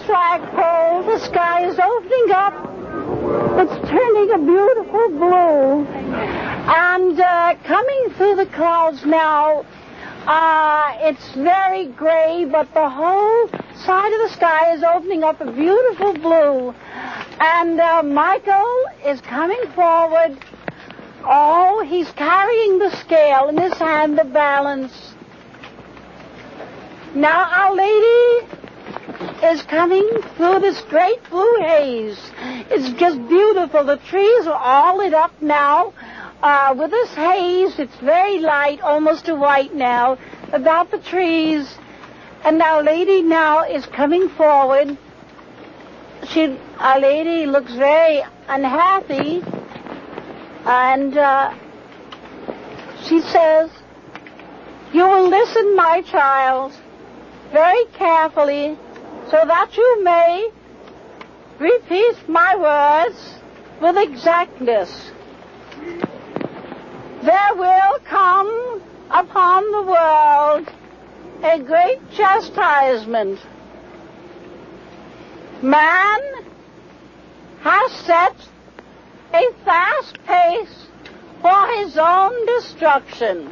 flagpole, the sky is opening up. It's turning a beautiful blue. And coming through the clouds now, it's very gray, but the whole side of the sky is opening up a beautiful blue. And Michael is coming forward. Oh, he's carrying the scale in his hand, the balance. Now Our Lady is coming through this great blue haze. It's just beautiful. The trees are all lit up now. With this haze, it's very light, almost to white now, about the trees. And Our Lady now is coming forward. Our Lady looks very unhappy. And she says, "You will listen, my child, very carefully, so that you may repeat my words with exactness. There will come upon the world a great chastisement. Man has set a fast pace for his own destruction.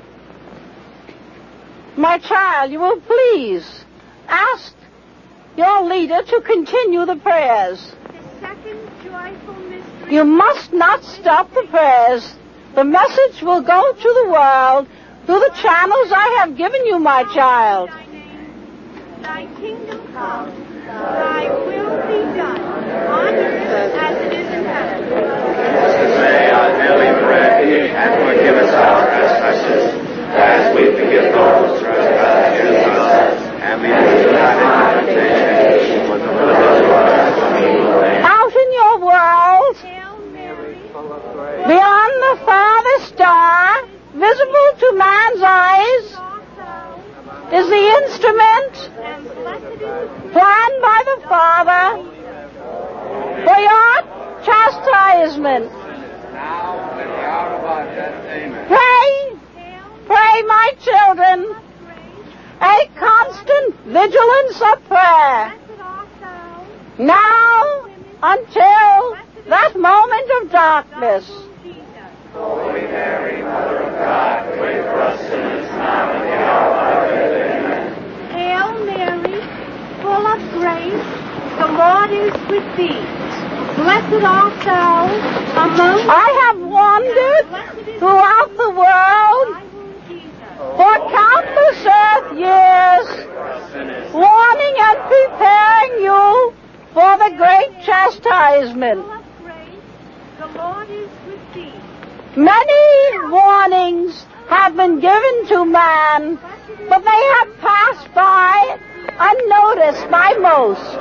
My child, you will please ask your leader to continue the prayers. The second joyful mystery. You must not stop the prayers. The message will go to the world through the channels I have given you, my child." Thy kingdom come, thy will be done, on earth as it is in heaven. May our daily bread, and forgive us our trespasses, as we forgive those who trespass against us. And lead us not into temptation, but deliver us from evil. Out in your world, Hail Mary, beyond the farthest star, visible to man's eyes, is the instrument and blessed is the planned by the Father for your chastisement. Now and at the hour of our death, amen. Pray, my children, a constant vigilance of prayer. blessed art thou, Now until that moment of darkness. Jesus. Holy Mary, Mother of God, pray for us sinners now and at the hour of our death, amen. Hail Mary, full of grace, the Lord is with thee. Blessed art thou among I have wandered throughout the world thy womb, Jesus. for countless earth years, warning and preparing you for the great chastisement. Full of grace, the Lord is with thee. Many warnings have been given to man, but they have passed by unnoticed by most.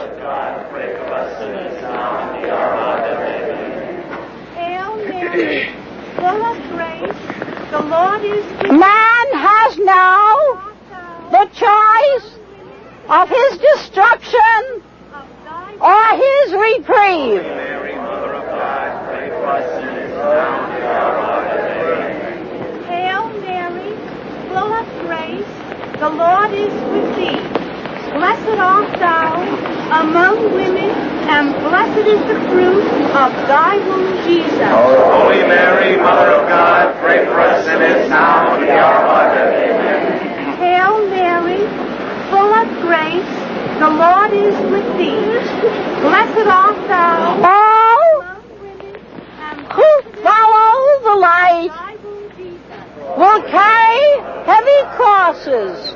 Hail Mary, full of grace, the Lord is with thee. Man has now the choice of his destruction Of thy or his reprieve. Mary, Mother of God, pray for us sinners now and at the hour of our death, amen. Hail Mary, full of grace, the Lord is with thee. Blessed art thou among women, and blessed is the fruit of thy womb, Jesus. Holy Mary, Mother of God, pray for us sinners now and at the hour of our death, amen. Hail Mary, full of grace, the Lord is with thee. Blessed art thou All among women, and who blessed is follow the light thy womb, Jesus. will carry heavy crosses.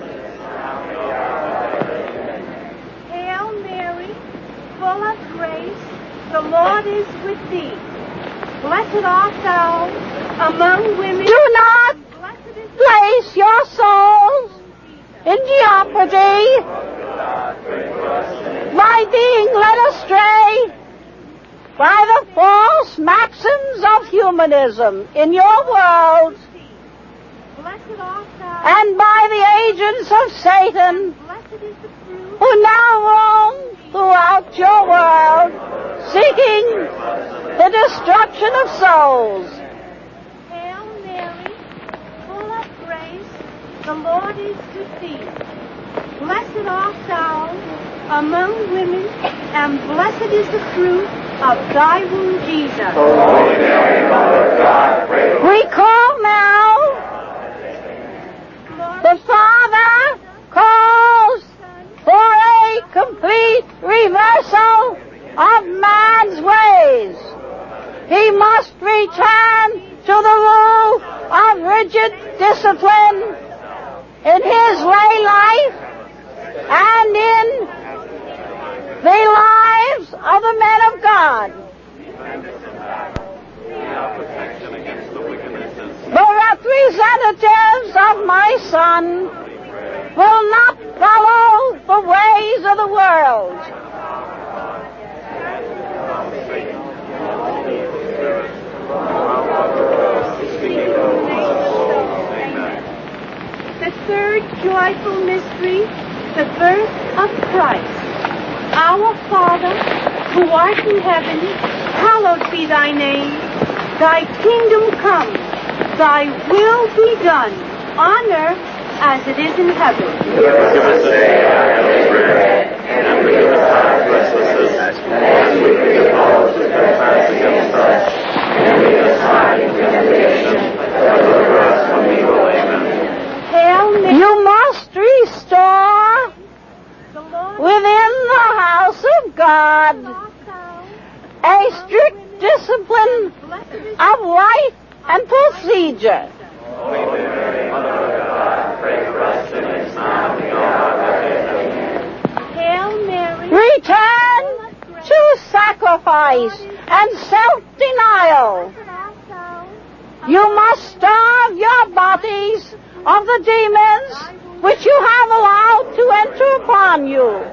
Hail Mary, full of grace, the Lord is with thee. Blessed art thou among women, Do not and blessed is place your souls in jeopardy by being led astray by the false maxims of humanism in your world Blessed art thou, and by the agents of Satan blessed is the fruit who now roam throughout your world seeking the destruction of souls. Hail Mary, full of grace, the Lord is with thee. Blessed art thou among women, and blessed is the fruit of thy womb, Jesus. Holy Mary, Mother of God, pray for us. We call now. The Father calls for a complete reversal of man's ways. He must return to the rule of rigid discipline in his lay life and in the lives of the men of God. The representatives of my Son will not follow the ways of the world. The third joyful mystery, the birth of Christ. Our Father, who art in heaven, hallowed be thy name. Thy kingdom come, thy will be done, on earth as it is in heaven. Give us today our daily bread, and forgive us our trespasses, as we forgive those who trespass against us. And lead us not into temptation, but deliver us from evil. Amen. Hail Mary, You must restore the Lord within the house of God art thou, a strict discipline blessed is of life and procedure. Holy Mary, Mother of God, pray for us sinners now and at the hour of our death. Amen. Hail Mary, Return to sacrifice and self-denial. blessed art thou, You must starve your bodies of the demons which you have allowed to enter upon you.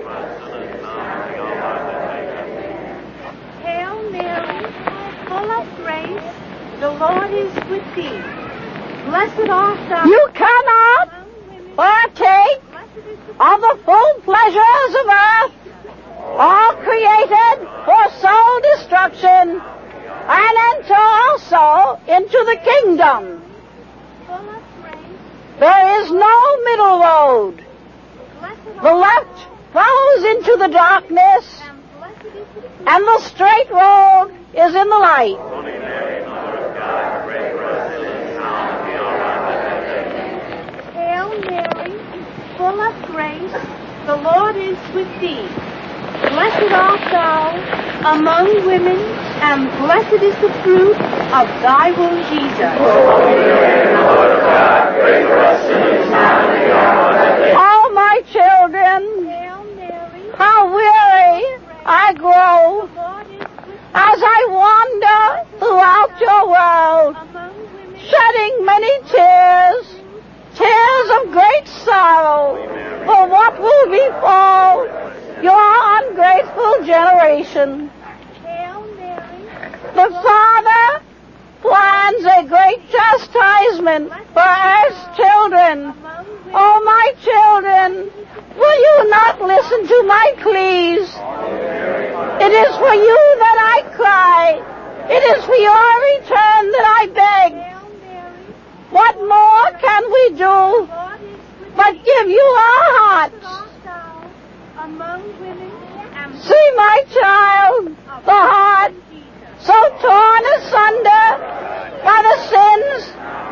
Hail Mary, full of grace, the Lord is with thee. Blessed art thou You cannot among women, partake blessed is the of the full pleasures of earth, all created for soul destruction, and enter also into the kingdom. full of grace, There is no middle road. blessed The art left flows into the darkness, and blessed is the fruit. and the straight road is in the light. Holy Mary, Mother of God, pray for us sinners now and at the hour of our death. Amen. Hail Mary, full of grace, the Lord is with thee. Blessed art thou among women, and blessed is the fruit of thy womb, Jesus. Holy Mary, Mother of God, pray for us sinners now and at the hour of our death. Oh, my children, Hail Mary, how weary I grow the Lord is with thee. as I wander throughout your world, Among women, shedding many tears, tears of great sorrow for what will befall your ungrateful generation. Hail Mary, The Father plans a great chastisement for Earth's children. among women, Oh, my children, will you not listen to my pleas? It is for you that I cry. It is for your return that I beg. Hail Mary, What more can we do Lord is with but give you our Blessed hearts? art thou among women, and See, my child, the heart Jesus. so torn asunder by the sins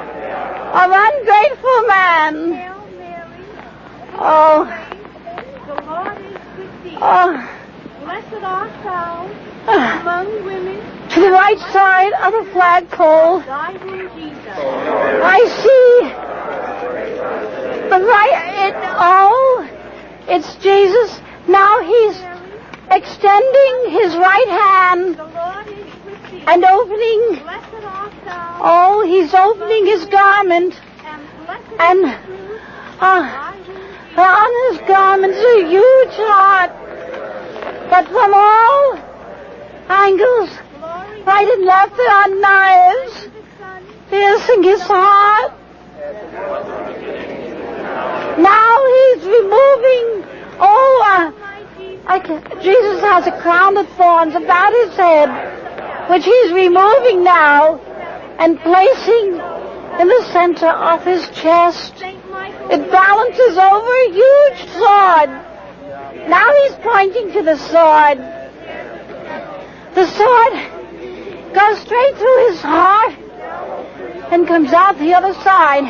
of ungrateful man. Hail Mary, Oh, the Lord is with thee. oh. Blessed art thou among women, To the right side of the flagpole, thy womb, Jesus. I see the right, it's Jesus. Now he's extending his right hand The Lord is with thee. and opening, Blessed art thou, oh, he's opening his garment, and blessed and is the fruit of uh, thy womb, Jesus. on his garment's a huge heart, but from all angles, Glory right and left, there are knives to the Son, piercing his heart. Now he's removing, my Jesus. Jesus has a crown of thorns about his head, which he's removing now and placing in the center of his chest. Saint Michael, It balances over a huge sword Now he's pointing to the sword. The sword goes straight through his heart and comes out the other side.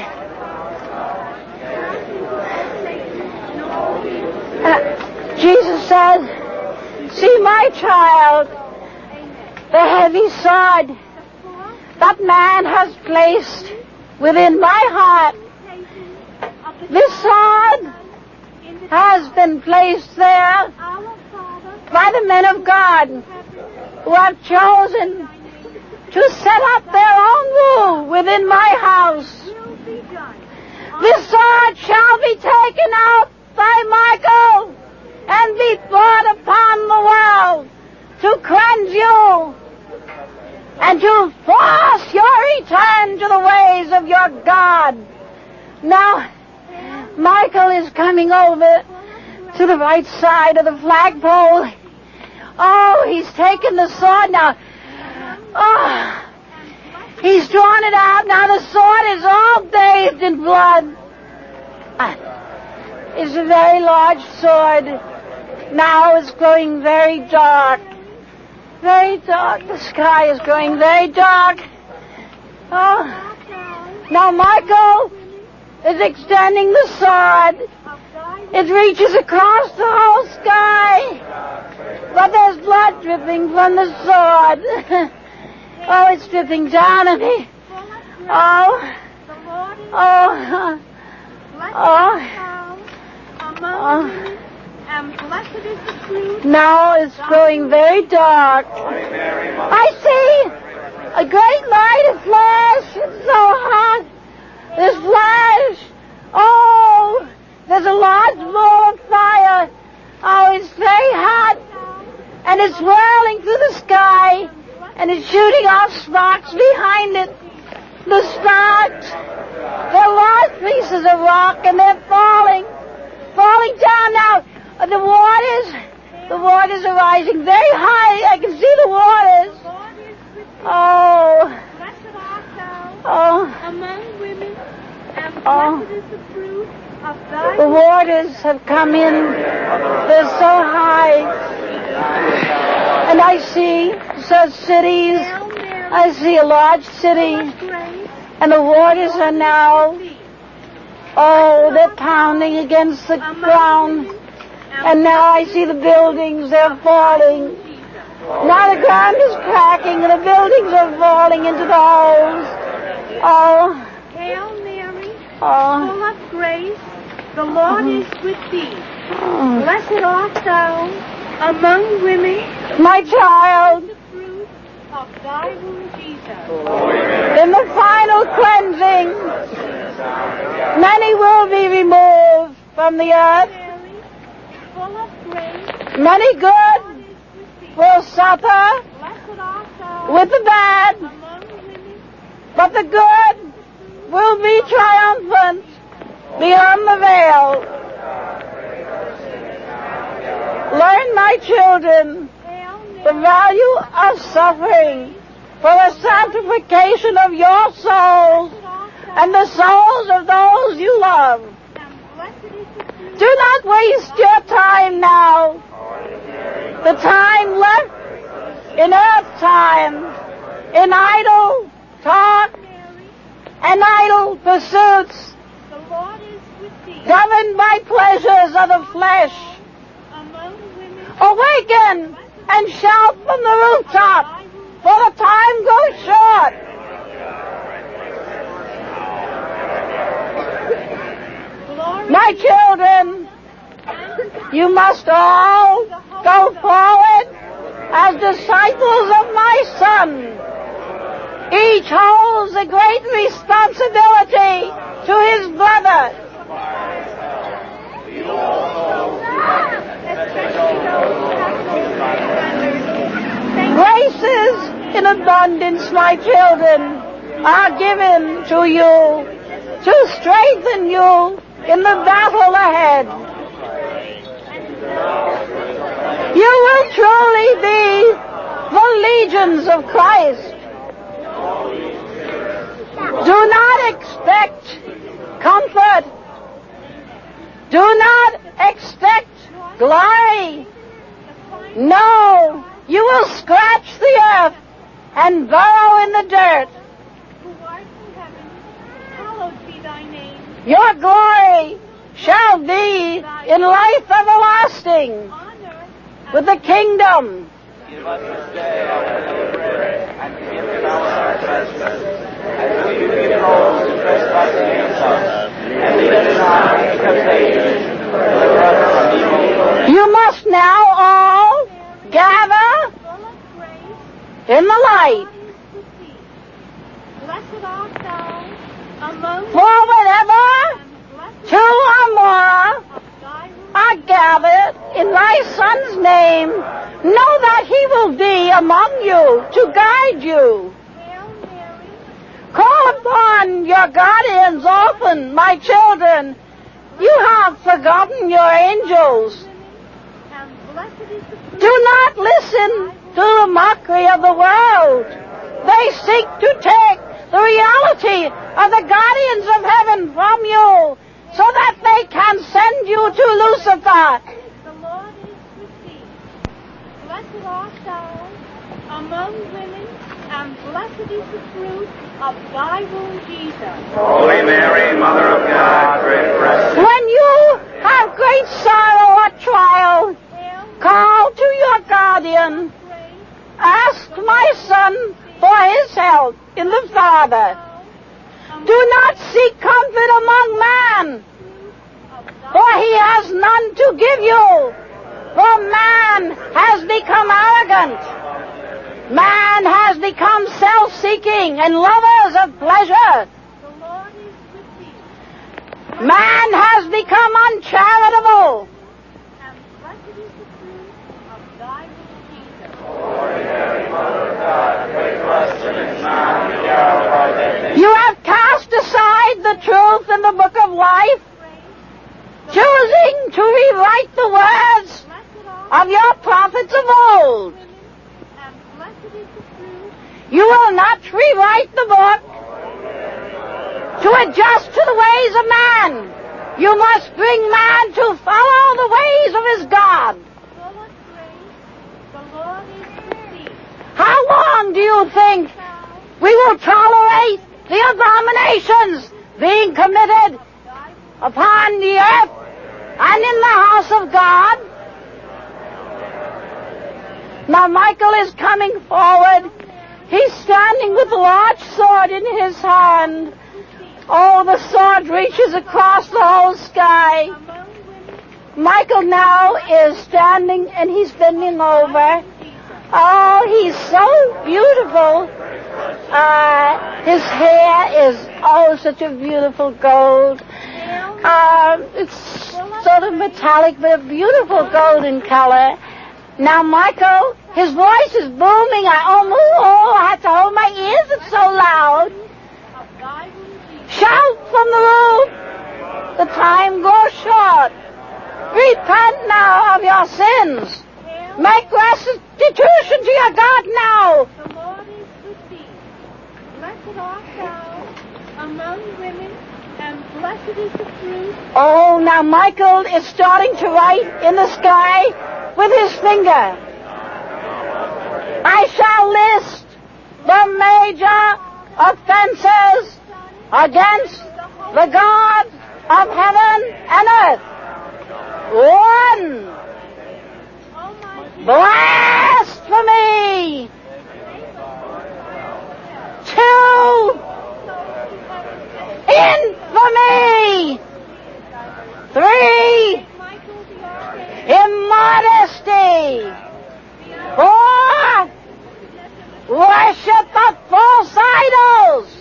Jesus says, see my child, the heavy sword that man has placed within my heart. This sword has been placed there by the men of God who have chosen to set up their own rule within my house. This sword shall be taken out by Michael and be brought upon the world to cleanse you and to force your return to the ways of your God. Now, Michael is coming over to the right side of the flagpole. Oh, he's taken the sword now. Oh, he's drawn it out. Now the sword is all bathed in blood. It's a very large sword. Now it's growing very dark. Very dark. The sky is growing very dark. Oh, now Michael is extending the sword. It reaches across the whole sky. But there's blood dripping from the sword. Oh, it's dripping down on me. Oh. Oh. Oh. Now it's growing very dark. I see a great light, a flash. It's so hot. This flash. Oh, there's a large ball of fire. Oh, it's very hot. And it's whirling through the sky. And it's shooting off sparks behind it. The sparks, they're large pieces of rock, and they're falling down now. The waters are rising very high. I can see the waters. Oh. Oh. Among women, and blessed is the fruit of thy. The waters have come in. They're so high. And I see such cities. I see a large city. And the waters are now, they're pounding against the ground. And now I see the buildings, they're falling. Now the ground is cracking and the buildings are falling into the holes. Oh. Hail Mary, full of grace, the Lord is with thee. Blessed art thou among women. My child. The fruit of thy womb, Jesus. In the final cleansing, many will be removed from the earth. Mary, full of grace, Many good will suffer blessed art thou with the bad, among women. but the good will be triumphant beyond the veil. Learn, my children, Hail the Mary, value of suffering for the sanctification of your souls and the souls of those you love. and blessed is the fruit. Do not waste your time now. The time left in earth time, in idle talk Mary, and idle pursuits, the Lord is with thee. governed by pleasures of the flesh. Among women, Awaken and shout from the rooftop, for the time goes short. glory My children, you must all go forward as disciples of my Son. Each holds a great responsibility to his brother. Graces in abundance, my children, are given to you to strengthen you in the battle ahead. You will truly be the legions of Christ. Do not expect comfort. Do not expect glory. No, you will scratch the earth and burrow in the dirt. Who art in heaven, hallowed be thy name. Your glory shall be in life everlasting On earth with the kingdom. Give us this day our daily bread, and forgive us our trespasses, as we forgive those who trespass against us. And lead us not into temptation, but deliver us from evil. You must now all gather full of grace, in the light. God is with thee. Blessed art thou among For whenever and blessed two or more of thy womb. are gathered in thy Son's name, know that he will be among you to guide you. Hail Mary, Call upon your guardians often, my children. You have forgotten your angels. and blessed is the fruit Do not listen to the mockery of the world. They seek to take the reality of the guardians of heaven from you so that they can send you to Lucifer. The Lord is with thee. Blessed art thou among women, and blessed is the fruit of thy womb, Jesus. Holy Mary, Mother of God, pray for us. When you have great sorrow or trial, Hail, call to your guardian. grace, Ask my son for his help in the Father. Do not seek comfort among man, for he has none to give you. For man has become arrogant. Man has become self-seeking and lovers of pleasure. the Lord is with thee. Man has become uncharitable. And blessed is the fruit of thy womb, Jesus. Holy Mary, Mother of God, pray for us sinners now and at the hour of our death. You have cast aside the truth in the book of life, choosing to rewrite the words Blessed art of your prophets of old. women, and blessed is the fruit. You will not rewrite the book to adjust to the ways of man. You must bring man to follow the ways of his God. Full of grace, the Lord is with thee. How long do you think Thou we will tolerate the abominations being committed thy womb, upon the earth and in the house of God? Now Michael is coming forward. He's standing with a large sword in his hand. Oh, the sword reaches across the whole sky. among women, Michael now is standing and he's bending over. Jesus. Oh, he's so beautiful. His hair is, such a beautiful gold. Hail, It's sort of metallic, but a beautiful golden color. Now, Michael, his voice is booming. I have to hold my ears. It's so loud. of thy womb, Jesus. Shout from the roof. The time grows short. Repent now of your sins. Hail, Make restitution to your God now. the Lord is with thee. Blessed art thou among women, and blessed is the fruit. Oh, now Michael is starting to write in the sky with his finger. I shall list the major offenses against the God of heaven and earth. 1, Almighty blasphemy. 2, infamy. 3, Michael the Archangel, immodesty. 4, worship of false idols.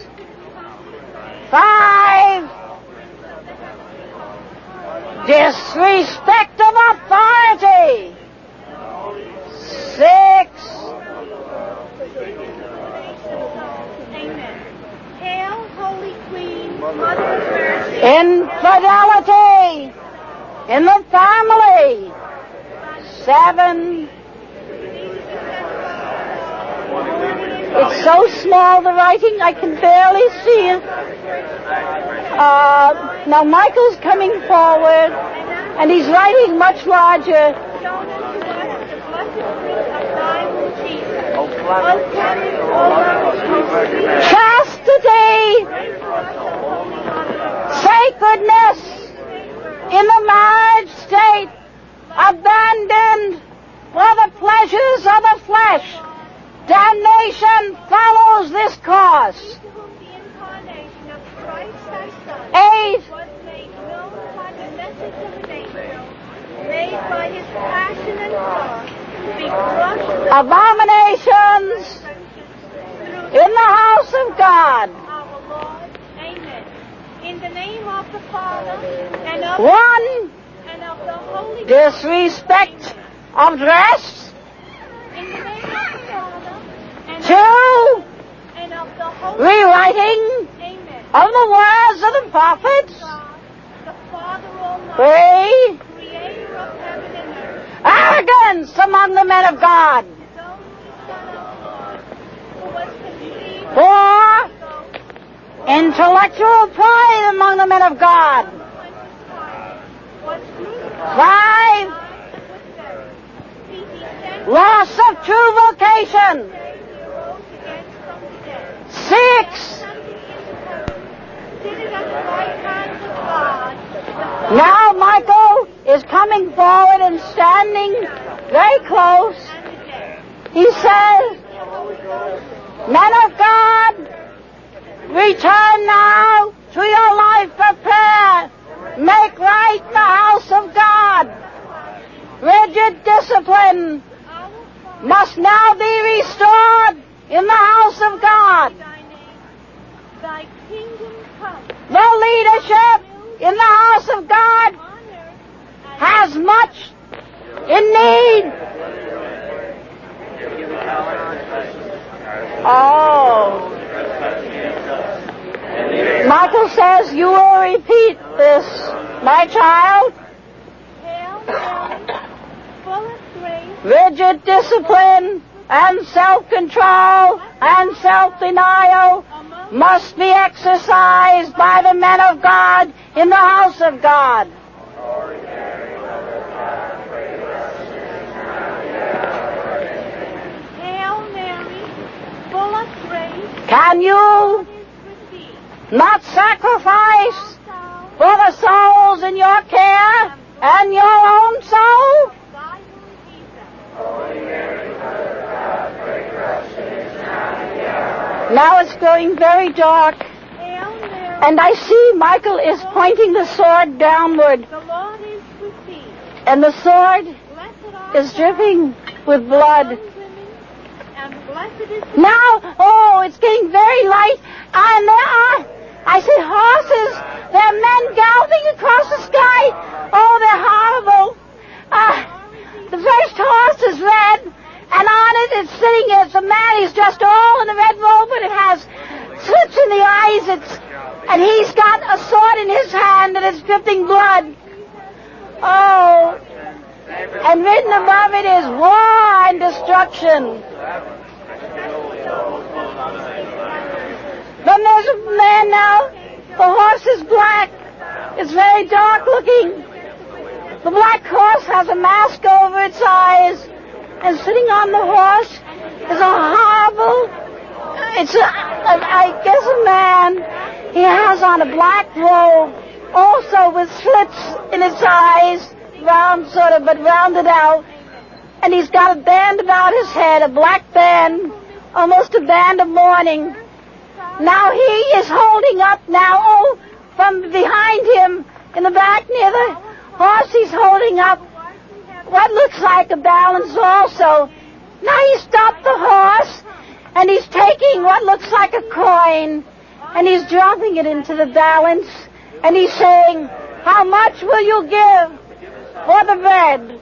5, disrespect of authority. 6, Amen. Hail, Holy Queen, Mother of Mercy. infidelity in the family. 7, it's so small, the writing, I can barely see it. Now Michael's coming forward. And he's writing much larger. Chastity, sacredness in the marriage state, abandoned for the pleasures of the flesh. Damnation follows this course. 8. Abominations in the house of God. Our Lord, amen. In the name of the Father, and of 1. and of the Holy Disrespect of dress. In the name of the Father, and 2. and of the Holy Rewriting amen. of the words of the prophets. God, the Father Almighty, 3. Creator of heaven and earth, Arrogance among the men of God. the only Son of God, who was conceived 4. Intellectual pride among the men of God. was crucified 5. and was buried. He descended Loss of true vocation. he rose again from the dead. 6. Seated at the right hand of God, the Father Now Michael is coming forward and standing very close. and the dead. He says, Men of God, return now to your life of prayer. Make right the house of God. Rigid discipline Our Father, must now be restored in the house of God. thy name, thy kingdom come, The leadership in the house of God on earth as has much in need. Oh. Michael says you will repeat this, my child. Hail Mary, full of grace, Rigid discipline and self-control and self-denial among must be exercised by the men of God in the house of God. Hail Mary, full of grace, Can you God is with thee. not sacrifice Thou for the souls in your care and your own soul? thy womb, Jesus. Now it's growing very dark, Hail Mary, and I see Michael is pointing the sword downward, the Lord is with thee. and the sword Blessed art is thou dripping with blood. among women, and blessed is the Now, oh, it's getting very light, and there are, I see horses. There are men galloping across the sky. Oh, they're horrible. The first horse is red, and on it is sitting as a man. He's dressed all in a red robe, but it has slits in the eyes. And he's got a sword in his hand, and it's dripping blood. Oh, and written above it is war and destruction. Then there's a man now. The horse is black. It's very dark looking. The black horse has a mask over its eyes. And sitting on the horse is a horrible, I guess a man. He has on a black robe, also with slits in its eyes, round sort of, but rounded out. And he's got a band about his head, a black band, almost a band of mourning. Now he is holding up now, from behind him, in the back near the horse, he's holding up what looks like a balance also. Now he stopped the horse, and he's taking what looks like a coin, and he's dropping it into the balance, and he's saying, how much will you give for the bread?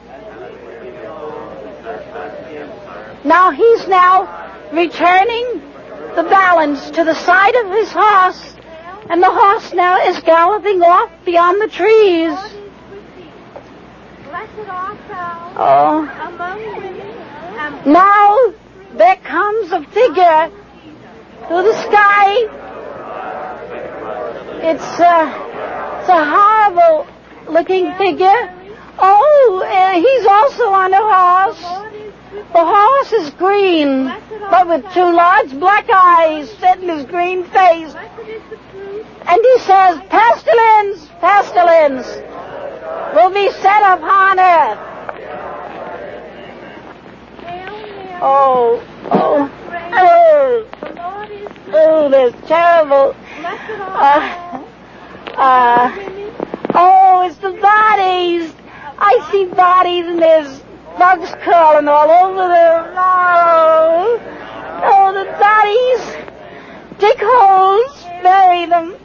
Now he's returning the balance to the side of his horse, and the horse now is galloping off beyond the trees. Lord is with thee. Blessed art thou Oh. among women, and Now there comes a figure through the sky. It's a horrible looking figure. Oh, he's also on a horse. The horse is green, but with two large black eyes set in his green face. And he says, pestilence, pestilence will be set upon earth. Oh, that's terrible. Oh, it's the bodies. I see bodies and there's bugs crawling all over them. Oh, the bodies. Dig holes, bury them.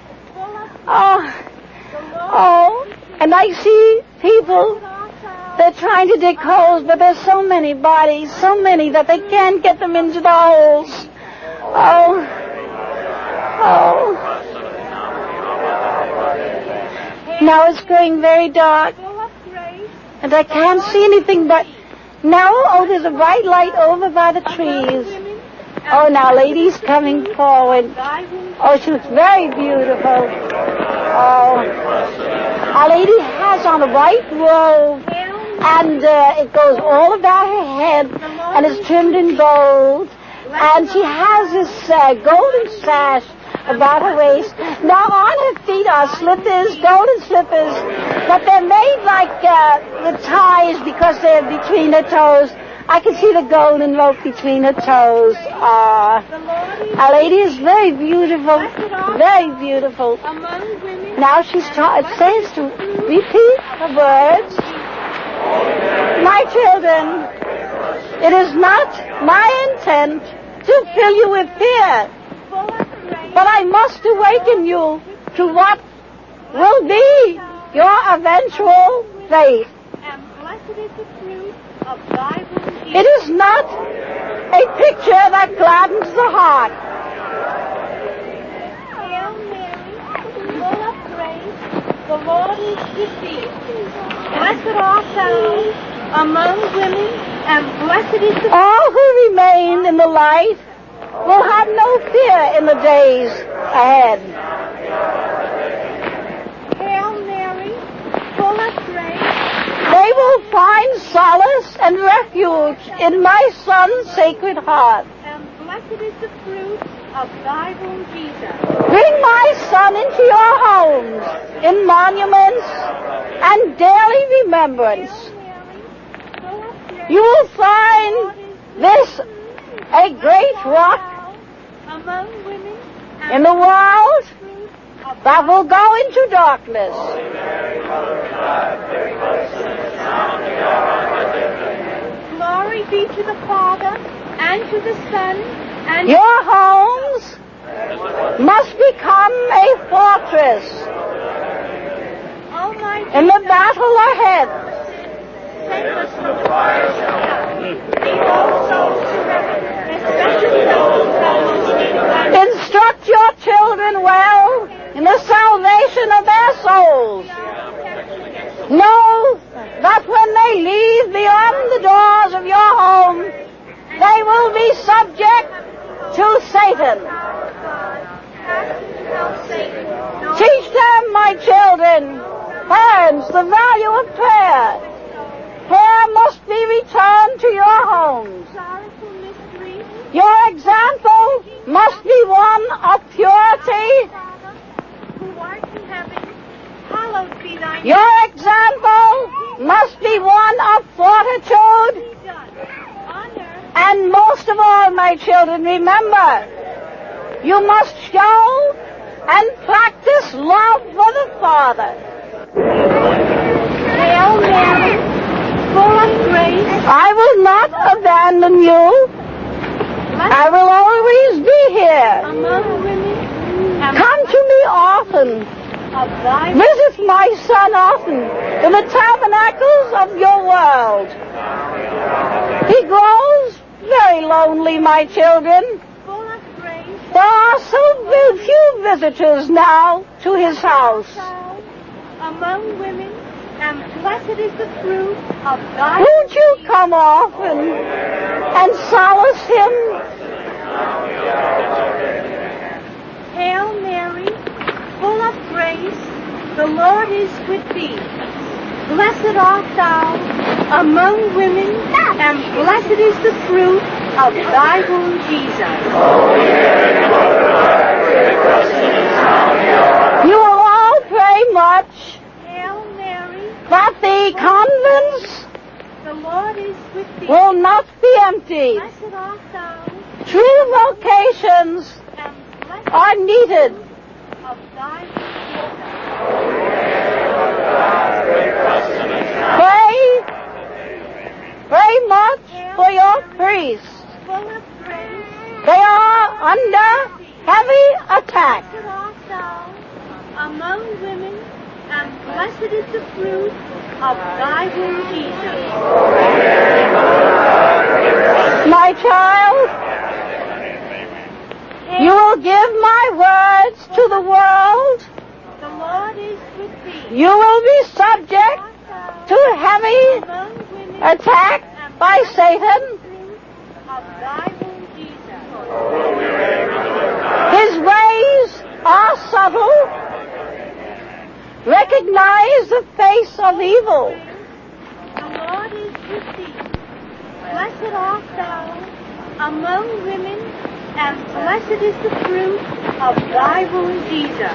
Oh, and I see people, they're trying to dig holes, but there's so many bodies, so many that they can't get them into the holes. Oh. Now it's growing very dark, and I can't see anything but now, there's a bright light over by the trees. Oh, now lady's coming forward. Oh, she looks very beautiful. Oh, our lady has on a white robe, and it goes all about her head, and is trimmed in gold. And she has this golden sash about her waist. Now on her feet are slippers, golden slippers, but they're made like with ties because they're between her toes. I can see the golden rope between her toes. Our lady is very beautiful, very beautiful. Now she's it says to repeat the words. My children, it is not my intent to fill you with fear, but I must awaken you to what will be your eventual fate. It is not a picture that gladdens the heart. Hail Mary, full of grace, the Lord is with thee. Blessed art thou among women, and blessed is the... All who remain in the light will have no fear in the days ahead. Hail Mary, full of grace. They will find solace and refuge in my Son's sacred heart. And blessed is the fruit of thy womb, Jesus. Bring my Son into your homes in monuments and daily remembrance. You will find this a great rock in the world that will go into darkness. Glory be to the Father, and to the Son, and... Your homes must become a fortress in the battle ahead. Save us from the fire of hell. Lead all souls to heaven, especially those that most need thy... Instruct your children well in the salvation of their souls. Know that when they leave beyond the doors of your home, they will be subject to Satan. Teach them, my children, parents, the value of prayer. Prayer must be returned to your homes. Your example must be one of purity. Your example must be one of fortitude. And most of all, my children, remember, you must show and practice love for the Father. Hail Mary, full of grace. I will not abandon you. I will always be here. Among women, Come to me often. Visit my Son often in the tabernacles of your world. He grows very lonely, my children. full of grace. There are so few visitors now to his house. Among women, and blessed is the fruit of thy... Won't you come often and solace him? Hail Mary, full of grace, The Lord is with thee. Blessed art thou among women, and blessed is the fruit of thy womb, Jesus. You will all pray much Hail Mary, that the convents the Lord is with thee. will not be empty. Blessed art thou, True vocations and blessed are needed. of thy womb, Pray much for your priests. Jesus. Full of grace, They are under heavy attack. blessed art thou among women, and blessed is the fruit of thy womb, Jesus. My child, you will give my words to the world. The Lord is with thee. You will be subject to heavy Among women, attack by Satan. of thy womb, Jesus. His ways are subtle. Recognize the face of evil. The Lord is with thee. Blessed art thou among women, and blessed is the fruit of thy womb, Jesus.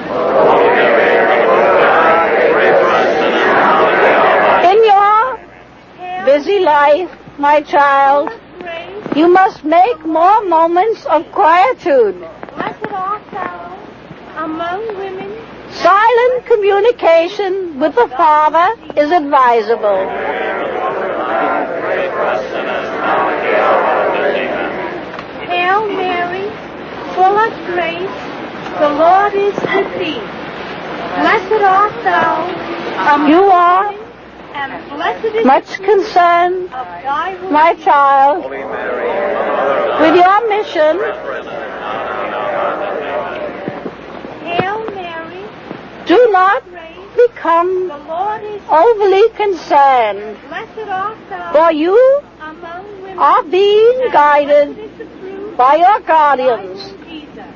In your busy life, my child, Praise, you must make more moments of quietude. blessed art thou among women, Silent communication with the Father is advisable. Hail Mary, full of grace, the Lord is with thee. Blessed art thou among You are women, and blessed is much concerned, of thy womb, my child, with your mission. Hail Mary, Do not grace, become the Lord is overly concerned, blessed art thou for you among women, are being and guided blessed is the fruit by your of thy guardians. womb, Jesus.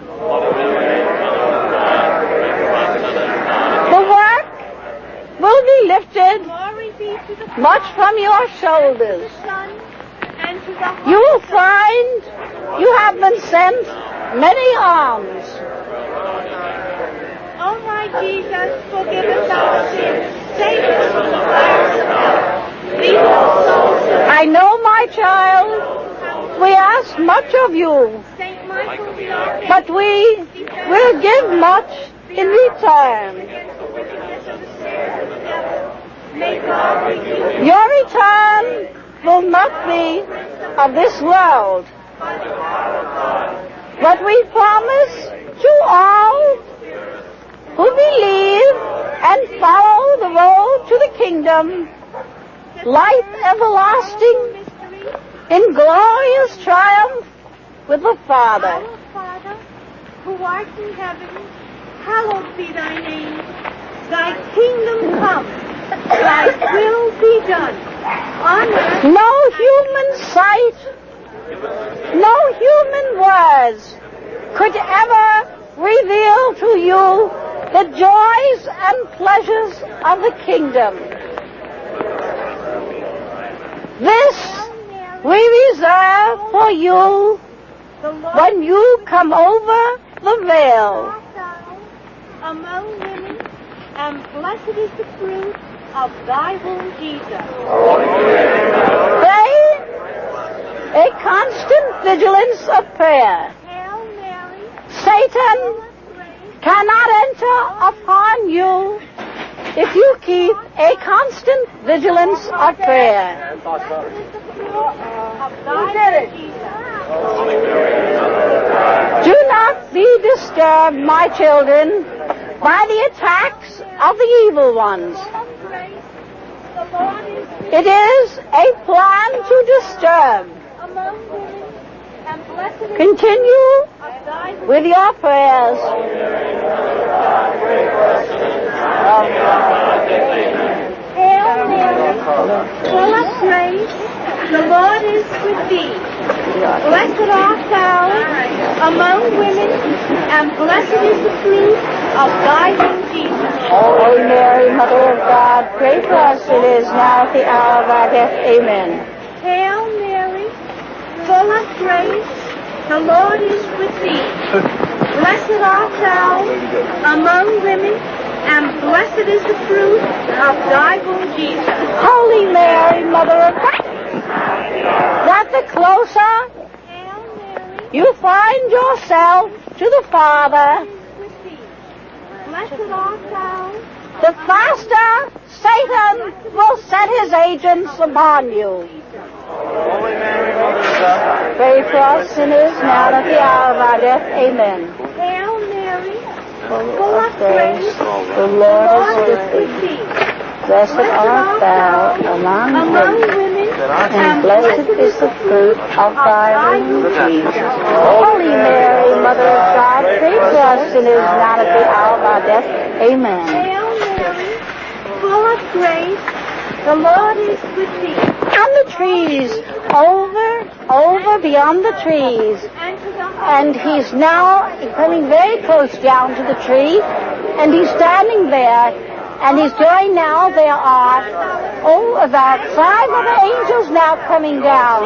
The work will be lifted Glory be to the much Father, from your to the shoulders. Son, and to the You Holy will Ghost. find you have been sent many arms. O my Jesus, forgive us our sins, save us from the fires of hell, lead all souls to I know, my child, we ask much of you, Saint Michael the Archangel. but we will give much in return. May God be with you. Your return will not be of this world, but we promise to all who believe and follow the road to the kingdom, life everlasting Mystery, in glorious triumph with the Father. Our Father, who art in heaven, hallowed be thy name. Thy kingdom come, thy will be done, on earth No human sight, no human words could ever reveal to you the joys and pleasures of the kingdom. This we reserve for you the Lord when you come over the veil. art thou among women, and blessed is the fruit of thy womb, Jesus. Pray a constant vigilance of prayer. Hail Mary, Satan full of grace, cannot enter upon you if you keep a constant vigilance of prayer. blessed is the fruit of thy womb, Jesus. Do not be disturbed, my children, by the attacks of the evil ones. Full of grace, the Lord is with It is a plan to disturb. among women, and blessed is Continue of thy womb. with your prayers. Hail Mary, full of grace, the Lord is with thee. Blessed art thou among women, and blessed is the fruit of thy Son Jesus. Holy Mary, Mother of God, pray for us sinners now at the hour of our death. Amen. Hail Mary, full of grace, the Lord is with thee. Blessed art thou among women, and blessed is the fruit of thy womb, Jesus. Holy Mary, Mother of God, that the closer Hail Mary, you find yourself to the Father, with thee. Blessed art thou. the faster Satan will set his agents upon you. Holy Mary, Mother of God, Pray for us sinners now and at the hour of our death. Amen. Hail Mary, Full of grace, the Lord is with thee. Blessed art thou among women, and blessed is the fruit of thy womb, Jesus. Holy Mary, Mother of God, pray for us sinners now and at the hour of our death. Amen. Hail Mary, full of grace, the Lord is with thee. And the trees, over beyond the trees. And to the And he's now coming very close down to the tree, and he's standing there, and he's going now. There are, about 5 other angels now coming down.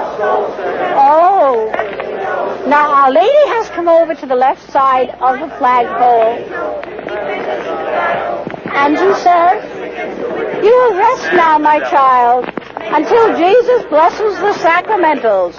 Oh. Now Our Lady has come over to the left side of the flagpole, and she says, "You will rest now, my child, until Jesus blesses the sacramentals.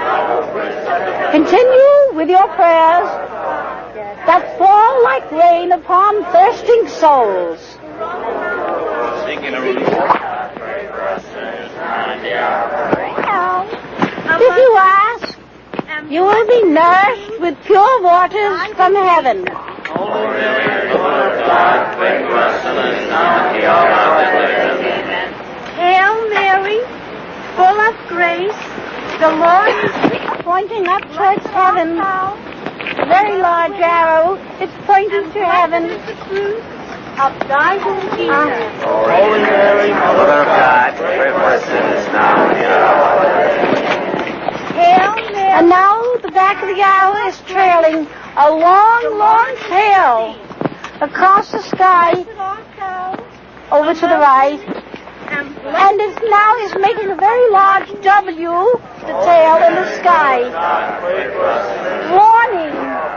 Continue with your prayers that fall like rain upon thirsting souls." seeking a release. Pray for us sinners now and at the hour of our death. If you ask, you will be nourished with pure waters from heaven. Holy Mary, Mother of God, pray for us sinners now and at the hour of our death. Amen. Hail Mary, full of grace, the Lord is Pointing up towards heaven, a very large arrow, it's pointing to heaven. the fruit of thy womb, Jesus. Holy Mary, Mother of God, pray for us sinners now and at the hour of our death. Hail Mary, And now the back of the arrow is trailing a long, long tail across the sky blessed art thou, over to the right. and blessed And it now is making a very large W, the tail in the sky. Warning.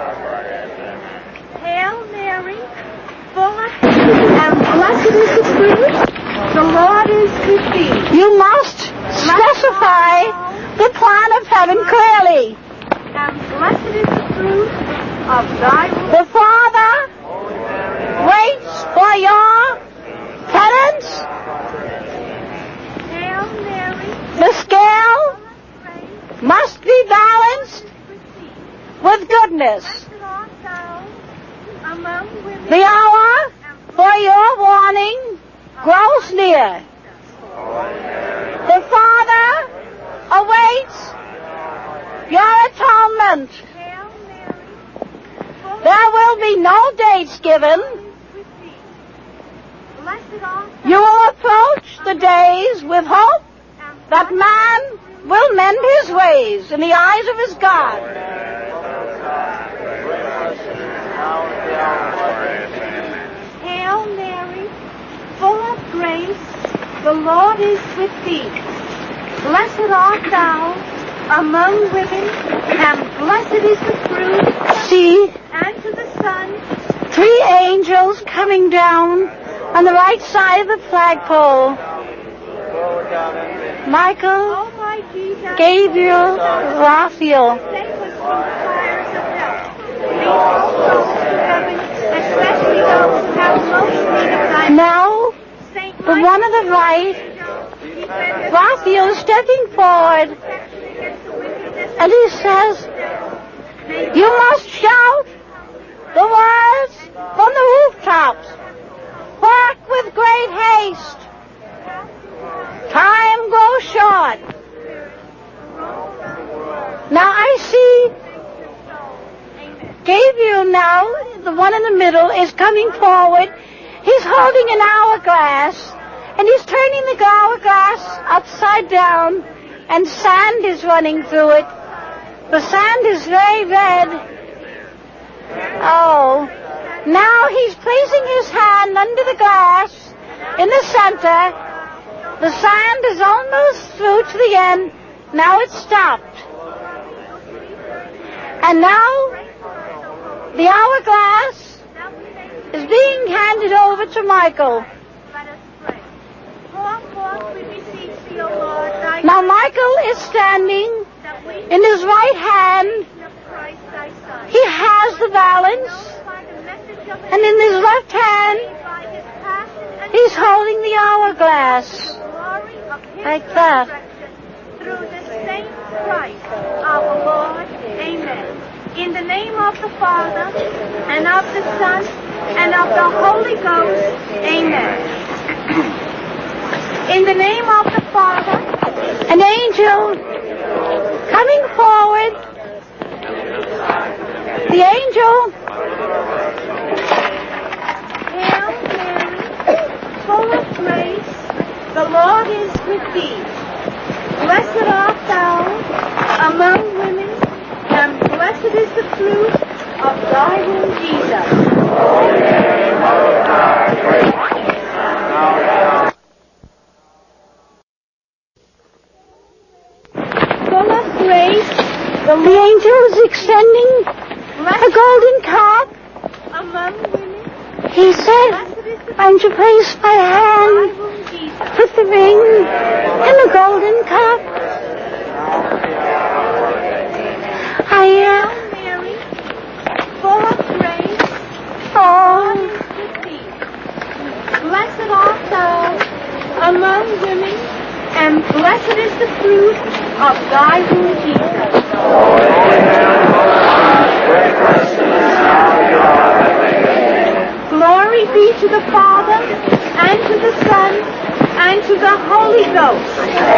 Hail Mary, full of and blessed is the fruit. The Lord is with thee. You must specify the plan of heaven clearly. And blessed is the fruit of thy womb. The Father waits for your penance. Hail Mary, The scale grace must be balanced with thee. with goodness. Blessed art thou among women. The hour for your warning grows near. The Father awaits your atonement. Hail Mary, full There will be no dates given. with thee. Blessed art thou You will approach the days with hope and that man will mend his ways in the eyes of his God. Hail Mary, full of grace, the Lord is with thee. Blessed art thou among women, and blessed is the fruit, See and to the Son, 3 angels coming down on the right side of the flagpole. Michael, O my Jesus, Gabriel, Raphael. save us from the fires of hell. Lead all souls to heaven, especially those who have most need of thy Now, Saint the one on the right, Raphael is stepping forward, and he says, "You must shout the words from the rooftops. Work with great haste. Time grows short." Now I see Gabriel now, the one in the middle, is coming forward. He's holding an hourglass, and he's turning the hourglass upside down, and sand is running through it. The sand is very red. Oh, Now he's placing his hand under the glass in the center. The sand is almost through to the end. Now it's stopped. And now the hourglass is being handed over to Michael. Now Michael is standing in his right hand. He has the balance. And in his left hand, he's holding the hourglass. Like that. Through the same Christ, our Lord. Amen. In the name of the Father, and of the Son, and of the Holy Ghost. Amen. In the name of the Father, an angel coming forward. The angel. Hail Mary, full of grace, the Lord is with thee. Blessed art thou among women, and blessed is the fruit of thy womb, Jesus. Full of grace, the angel is extending a golden cup among women. He said, I'm to place my hand, put the ring in the golden cup. Hail Mary, full of grace, God is with thee. Blessed art thou among women, and blessed is the fruit of thy womb, Jesus. Glory be to the Father, and to the Son, and to the Holy Ghost.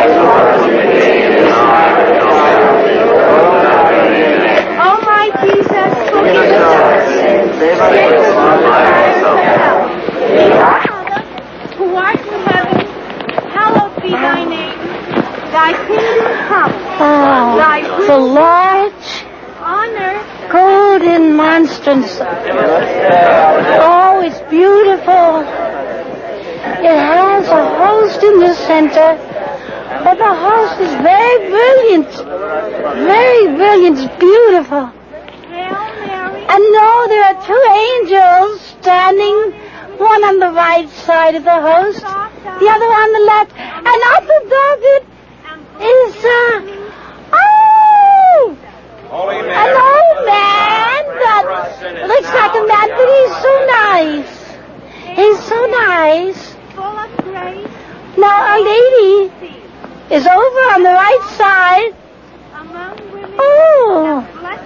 Oh my Jesus, forgive us our sins, save us from the fires of hell. Father, who art in heaven, hallowed be thy name. Thy kingdom come. Thy will the large on earth, golden monstrance. Oh, it's beautiful. It has a host in the center, but the host is very brilliant. Very brilliant. It's beautiful. And no, there are two angels standing, one on the right side of the host, the other on the left, and up above it is an old man that looks like a man, but he's so nice. He's so nice. Now our lady is over on the right side. Oh.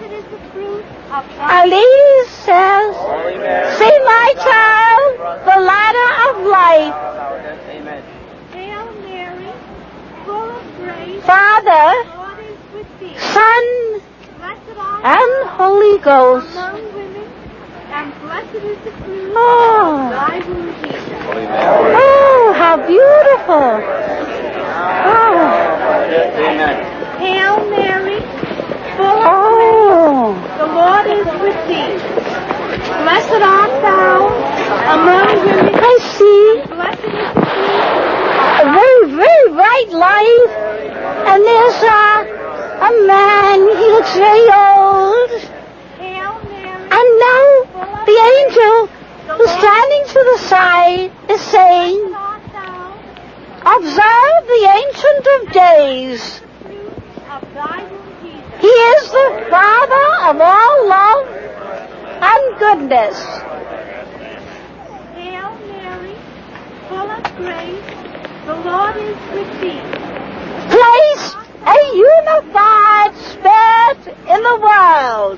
Our lady says, see my child, the ladder of life. Father, Son, and Holy Ghost. Oh, how beautiful. Oh. Hail Mary, full of grace, the Lord is with thee. Blessed art thou among women. I see Blessed is the a very, very bright light. And there's a man, he looks very old. And now the angel who's standing to the side is saying, observe the Ancient of Days. He is the Father of all love and goodness. Hail Mary, full of grace, the Lord is with thee. Place a unified spirit in the world.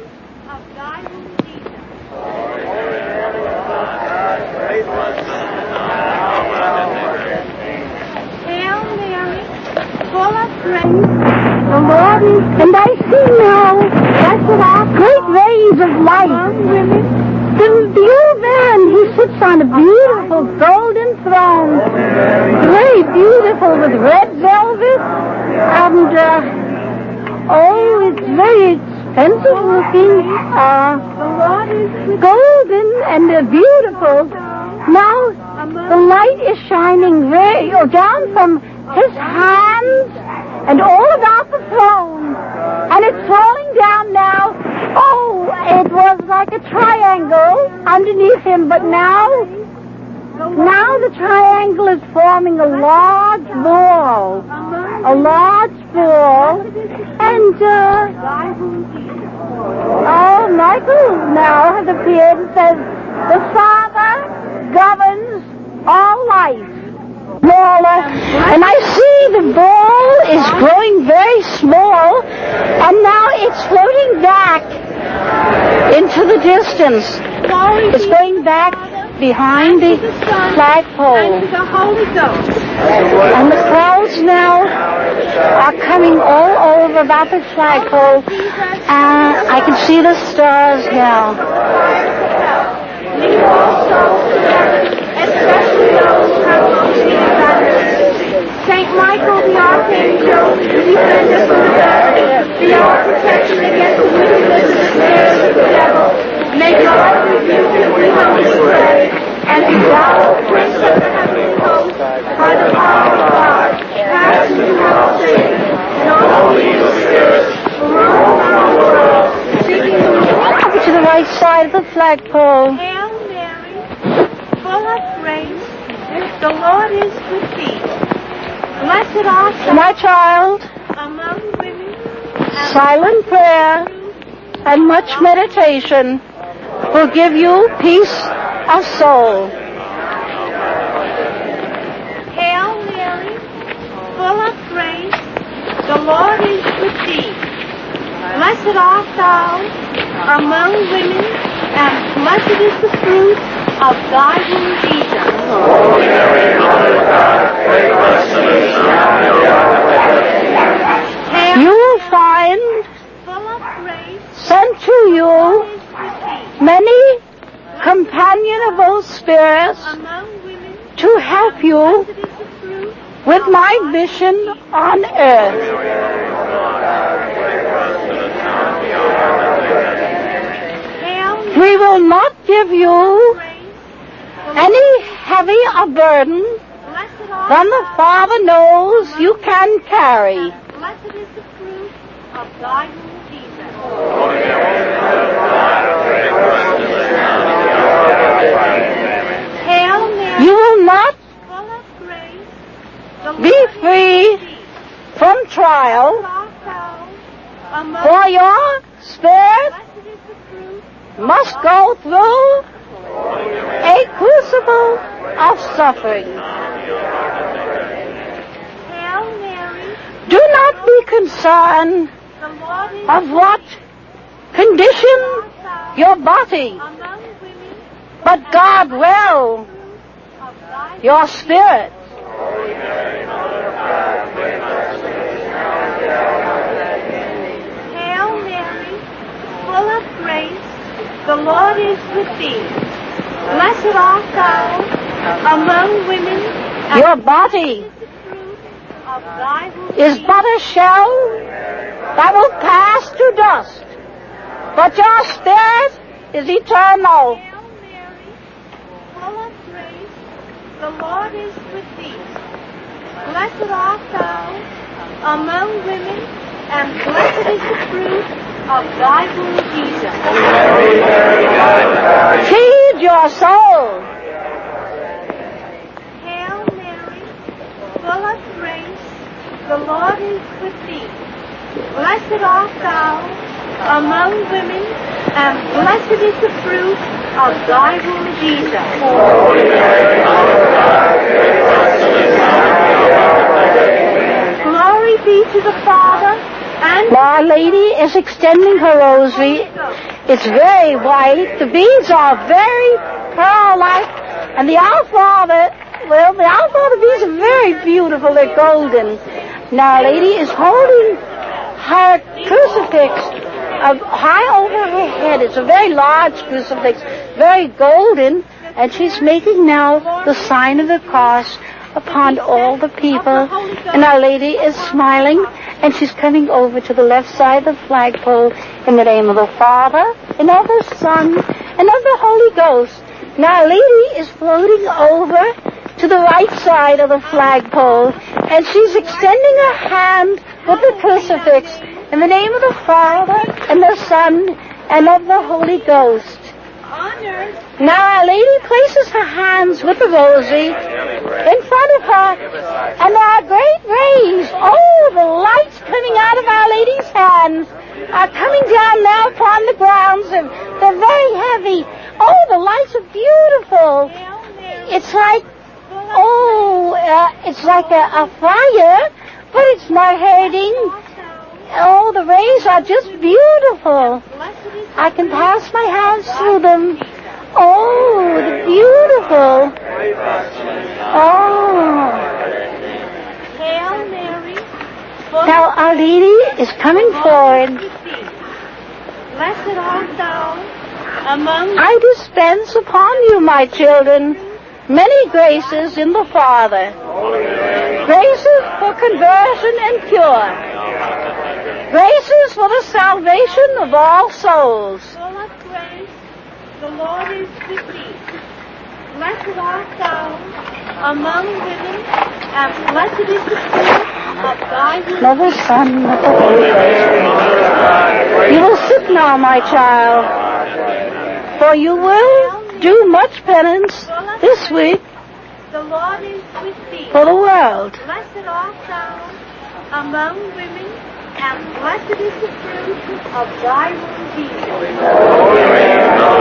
Hail Mary, full of grace, the Lord is, and I see now great rays of light. The old man, he sits on a beautiful golden throne, very beautiful with red velvet, and oh, it's very expensive looking. Lord is with golden and beautiful. Now the light is shining down from his hands and all about the throne. And it's falling down now. Oh, it was like a triangle underneath him, but now the triangle is forming a large ball. A large ball. And, Michael now has appeared and says, the Father governs all life. And I see the ball is growing very small, and now it's floating back into the distance. It's going back behind the flagpole. and the Holy Ghost. And the crowds now are coming all over about the flagpole, and I can see the stars now. Lead all souls to heaven, especially those who have most need of thy mercy. Saint Michael the Archangel, defend us from the devil. Be our protection against the wickedness and snares of the devil. May God rebuke him, we humbly pray. And be thou, Prince of the heavenly host, by the power of God, cast into hell Satan and all the evil spirits who roam around the world, seeking the Lord. To the right side of the flagpole. Hail Mary, full of grace, the Lord is with thee. Blessed art thou My child, among women, silent prayer and much meditation will give you peace of soul. Hail Mary, full of grace, the Lord is with thee. Blessed art thou among women, and blessed is the fruit of thy womb, Jesus. Holy Mary, Mother of God, pray for us sinners now and at the hour of our death. Hail You will find full of grace, sent to the you Lord is with thee. many companionable spirits Among women, to help you blessed is the fruit with of my thy mission womb, Jesus. on earth. Hail We will not give you grace, any heavier burden blessed art than the thou Father knows you can carry. blessed is the fruit of thy womb, Jesus. Hail Mary, You will not full of grace, the be Lord free is with thee. from trial, Art thou among for your spirit blessed is the fruit must go through a crucible of suffering. Hail Mary, Do not be concerned the Lord is of what condition art thou your body, among women, but God will fruit of thy your spirit. Hail Mary, full of grace, the Lord is with thee. Blessed art thou among women, and Your body blessed is the fruit of thy womb, is Jesus. but a shell that will pass to dust, but your spirit is eternal. Hail Mary, full of grace, the Lord is with thee. Blessed art thou among women, and blessed is the fruit of thy womb, Jesus. Feed your soul. Hail Mary, full of grace, the Lord is with thee. Blessed art thou among women, and blessed is the fruit of thy womb, Jesus. Glory be to the Father, and Our Lady is extending her rosary. It's very white. The beads are very pearl-like. And the Our Father beads are very beautiful. They're golden. Now, Our Lady is holding her crucifix high over her head. It's a very large crucifix, very golden. And she's making now the sign of the cross upon all the people. And Our Lady is smiling, and she's coming over to the left side of the flagpole in the name of the Father, and of the Son, and of the Holy Ghost. Now Our Lady is floating over to the right side of the flagpole, and she's extending her hand with the crucifix in the name of the Father, and the Son, and of the Holy Ghost. Now Our Lady places her hands with the rosary in front of her, and there are great rays. Oh, the lights coming out of Our Lady's hands are coming down now upon the grounds, and they're very heavy. Oh, the lights are beautiful. It's like, it's like a fire, but it's not hurting. Oh, the rays are just beautiful. I can pass my hands through them. Oh, they're beautiful. Oh. Hail Mary. Now Our Lady is coming forward. Blessed art thou among I dispense upon you, my children, many graces in the Father. Graces for conversion and cure. Graces for the salvation of all souls. full of grace. The Lord is with thee. Blessed art thou among women, and blessed is the fruit of thy womb. Of the Son, of the Holy Ghost. You will sit now, my child, for you will do much penance this week The Lord is with thee. for the world. Blessed art thou among women, and blessed is the fruit of thy womb, Jesus.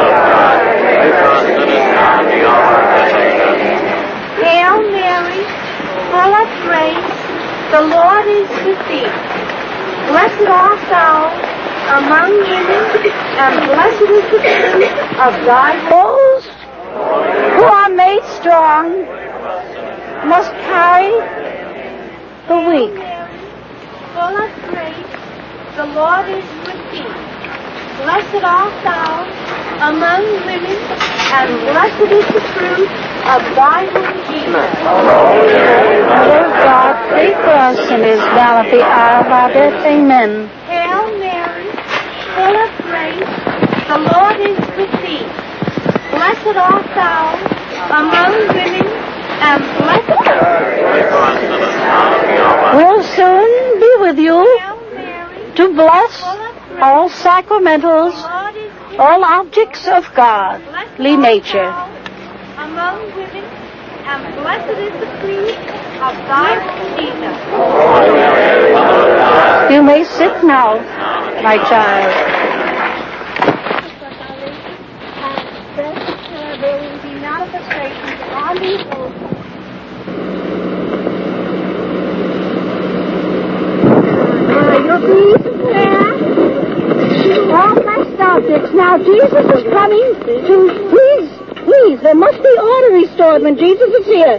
Hail Mary, full of grace, the Lord is with thee. Blessed art thou among women, and blessed is the fruit of thy womb. Those who are made strong must carry the Hail weak. Mary, full of grace, the Lord is with thee. Blessed art thou among women, and blessed is the fruit of thy womb, Jesus. Mother of God, pray for us sinners now at the hour of our death. Amen. Hail Mary, full of grace, the Lord is with thee. Blessed art thou among women, and blessed We'll soon be with you Hail Mary, to bless full of grace, all sacramentals, the Lord is with thee. all objects of godly nature. Among women, and blessed is the fruit of thy womb, Jesus. You may sit now, my child. There will be manifestations on these roses. You'll be all my subjects. Now, Jesus is coming to... Please, there must be order restored when Jesus is here.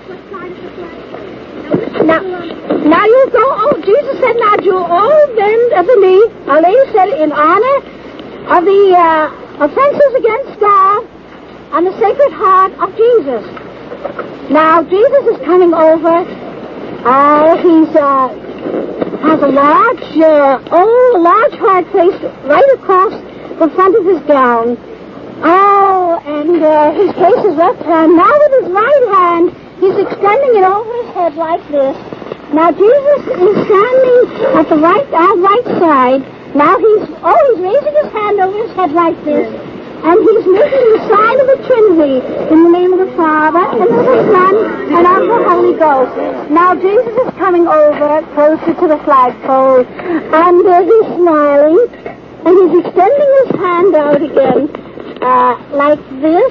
Now you go... Oh, Jesus said, now do all bend at the knee. Our Lady said, in honor of the offenses against God and the Sacred Heart of Jesus. Now, Jesus is coming over. He's... has a large heart placed right across the front of his gown. Oh, and he's placed his left hand. Now with his right hand, he's extending it over his head like this. Now Jesus is standing at the right side. Now he's raising his hand over his head like this. And he's making the sign of the Trinity in the name of the Father, and of the Son, and of the Holy Ghost. Now Jesus is coming over closer to the flagpole, and he's smiling, and he's extending his hand out again, like this,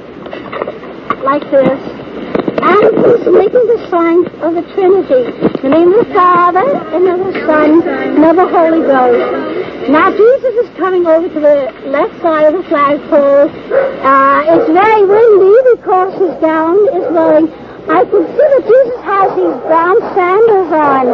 and he's making the sign of the Trinity, in the name of the Father, and of the Son, and of the Holy Ghost. Now Jesus is coming over to the left side of the flagpole. It's very windy because his gown is blowing. I can see that Jesus has these brown sandals on.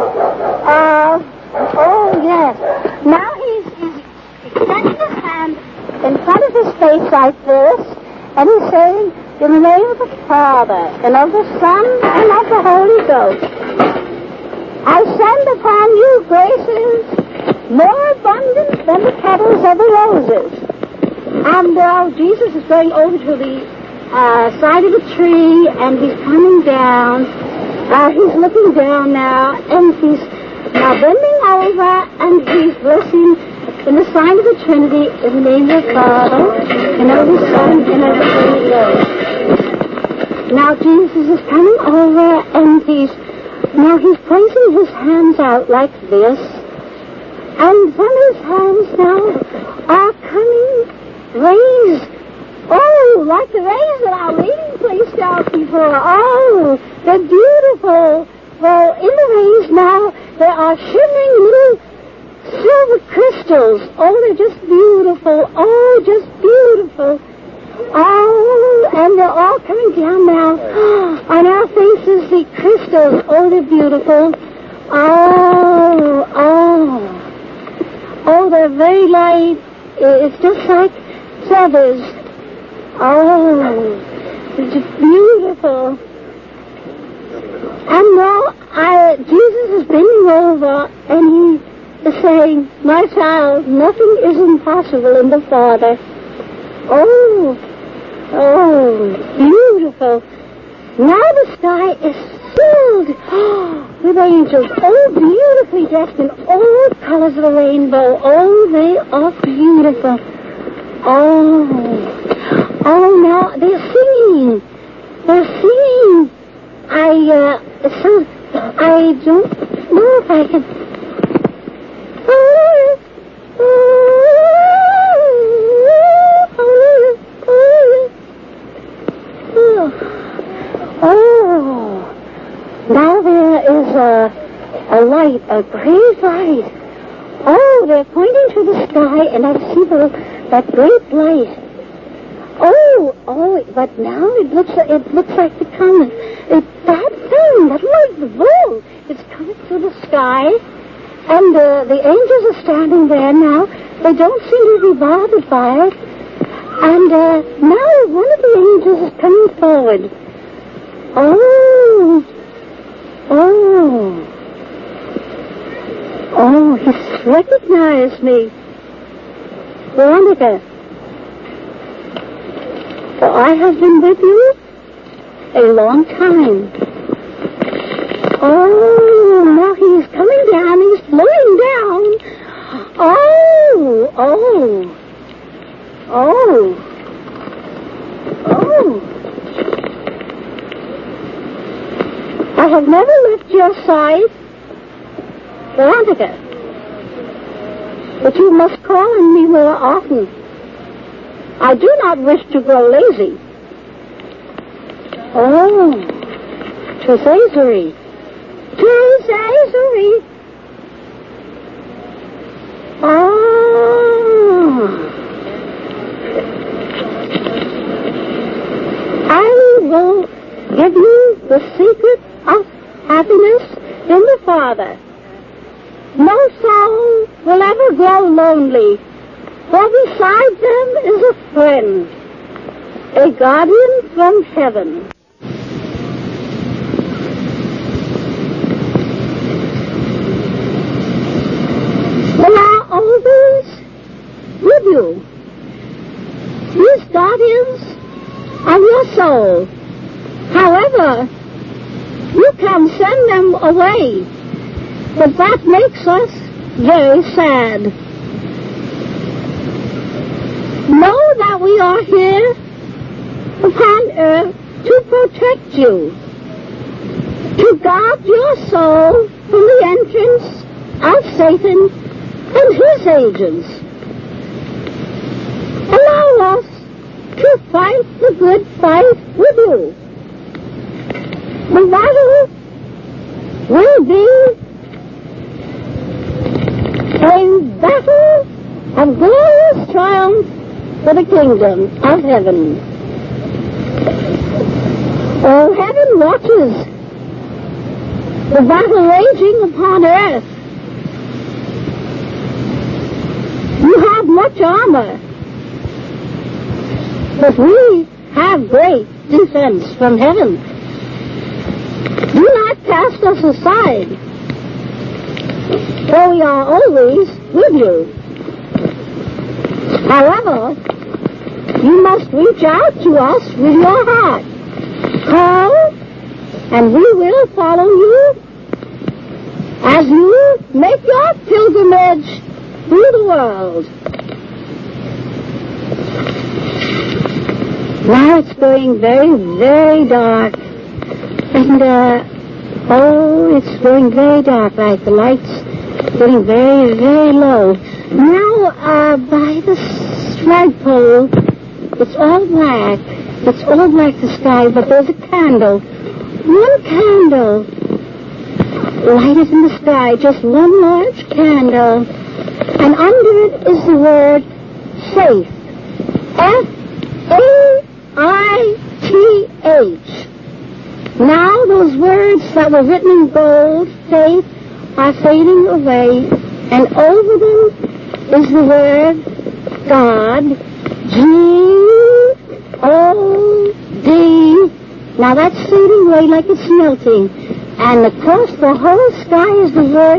Oh, yes. Now he's extending his hand in front of his face like this, and he's saying, In the name of the Father, and of the Son, and of the Holy Ghost, I send upon you graces more abundant than the petals of the roses. And Jesus is going over to the side of the tree, and he's coming down. He's looking down now, and he's now bending over, and he's blessing in the sign of the Trinity, in the name of the Father, and of the Son, and of the Holy Ghost. Now Jesus is coming over, and he's placing his hands out like this, and from his hands now are coming rays, like the rays that our lady placed out before. Oh, they're beautiful. Well, in the rays now, there are shimmering little silver crystals. Oh, they're just beautiful. Oh, just beautiful. Oh, and they're all coming down now. On our faces, the crystals. Oh, they're beautiful. Oh, they're very light. It's just like feathers. Oh, it's just beautiful. And now Jesus is bending over, and he is saying, my child, nothing is impossible in the Father. Oh, beautiful. Now the sky is filled with angels, beautifully dressed in all colors of the rainbow. Oh, they are beautiful. Oh, now they're singing. I don't know if I can. Now there is a light, a great light. Oh, they're pointing to the sky, and I see that great light. Oh, but now it looks like the comet. That thing, that light, the ball, it's coming through the sky, and the angels are standing there now. They don't seem to be bothered by it. And now one of the angels is coming forward. Oh, he's recognized me. Veronica. For I have been with you a long time. Oh, now he's coming down. He's flowing down. I have never left your side, Veronica. But you must call on me more often. I do not wish to grow lazy. Tresasery. I will give you the secret of happiness in the Father. No soul will ever grow lonely, for beside them is a friend, a guardian from heaven. They are always with you, these guardians of your soul. However, you can send them away, but that makes us very sad. Know that we are here upon earth to protect you, to guard your soul from the entrance of Satan and his agents. Allow us to fight the good fight with you. The battle will be a battle of glorious triumph for the kingdom of heaven. Oh, heaven watches the battle raging upon earth. You have much armor, but we have great defense from heaven. Do not cast us aside, for we are always with you. However, you must reach out to us with your heart. Call, and we will follow you as you make your pilgrimage through the world. Now it's going very, very dark. And, it's going very dark, like the lights getting very, very low. Now, by the flagpole, it's all black. It's all black, the sky, but there's a candle. One candle lighted in the sky, just one large candle. And under it is the word faith. F-A-I-T-H. Now those words that were written in gold, faith, are fading away, and over them is the word God, G-O-D. Now that's fading away like it's melting. And across the whole sky is the word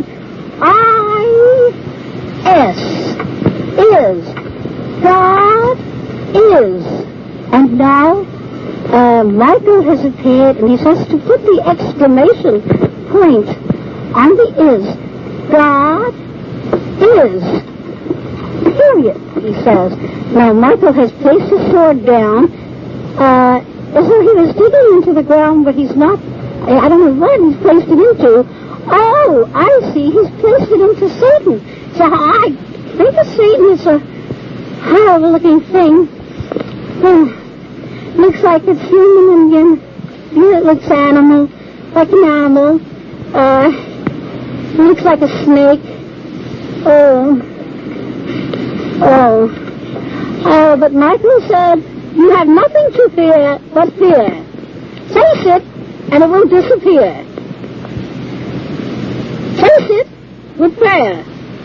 I-S. Is. God is. And now Michael has appeared, and he says to put the exclamation point on the is. God is. Period, he says. Now Michael has placed his sword down, as though he was digging into the ground, but he's not. I don't know what he's placed it into. Oh, I see. He's placed it into Satan. So I think of Satan is a horrible-looking thing. Looks like it's human, and again, it looks animal, like an animal. Looks like a snake. Oh, but Michael said, you have nothing to fear but fear. Face it, and it will disappear. Face it with prayer.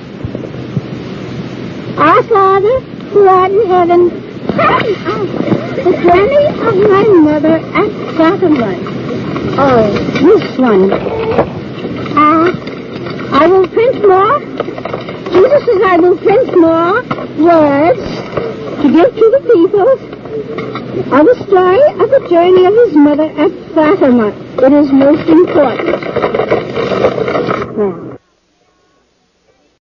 Our Father, who art in heaven, the granny of my mother at Fatima. Oh, this one. I will print more. Jesus says I will print more words to give to the people of the story of the journey of his mother at Fatima. It is most important. Now,